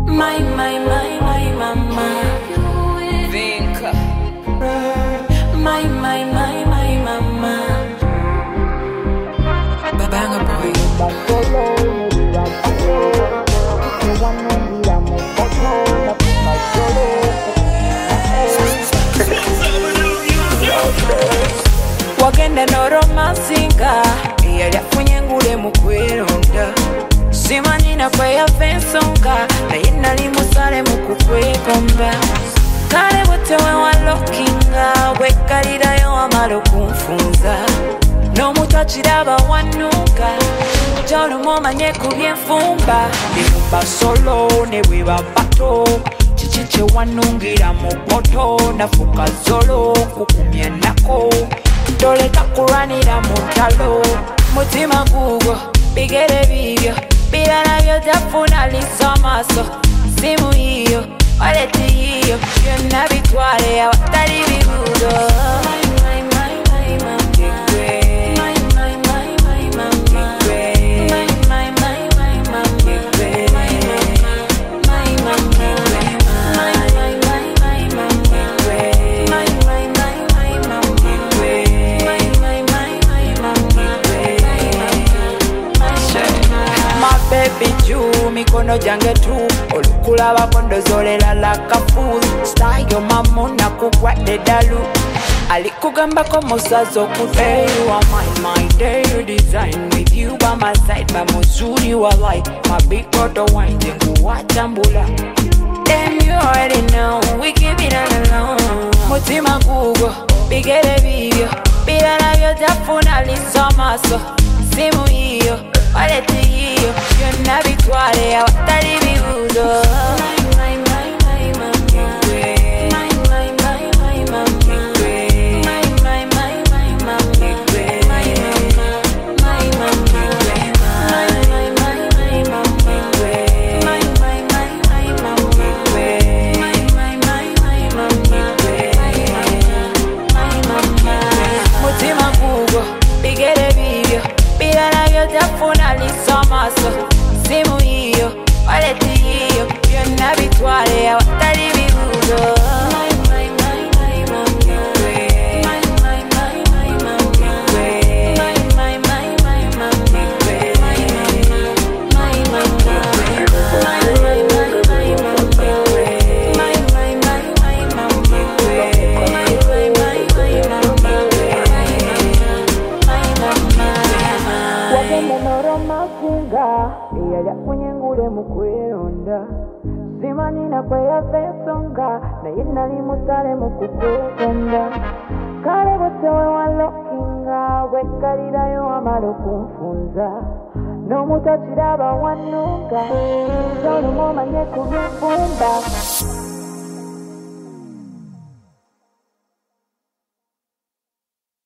My mama. Vinca. My mama. Babanga boy. Wagenda no romancinga yali afunye ngule mu kweronda simanyi na kweyava ensonga naye nali musale mu kukwekomba kale bwetewe walokinga bwekkalirayo wamala okunfunza n'omutwe kiraba wanuka gy'olumu omanye ku byenfumba ndi mu basolo ne bwe babato kiki kye wanungira mu poto nafuka zolo kukumya nako toleka kulwanira mu ntalo mutima gugwo bigere bibyo birala byotafuna liso amaaso simu yiyo waleti yiyo byonna bitwale awatali bibuuzo mikono jange tu olukulaba kondozolera like a fool style mamo nakugwadde dalu alikugambako musazo kuday you are my day you design with you by my side bamuzuri walai mabikoto wanje kuwatambula damn you already know we keep it alone mutima gugwo bigere bibyo birala byotafuna liso amaaso simu yiyo waleti yiyo byonna bitwale awatali bibuuzo mutima gugwo bigere bibyo birala byotafuna liso amaaso simu yiyo waleti yiyo byonna bitwale awatali bibuuzo yali afunye ngule mu kweronda simanyi na kweyava ensonga naye nali musale mu kukwekomba kale bwetewe walokinga bwekkalirayo wamala okunfunza n'omutwe kiraba wanuka gy'olumu omanye ku byenfumba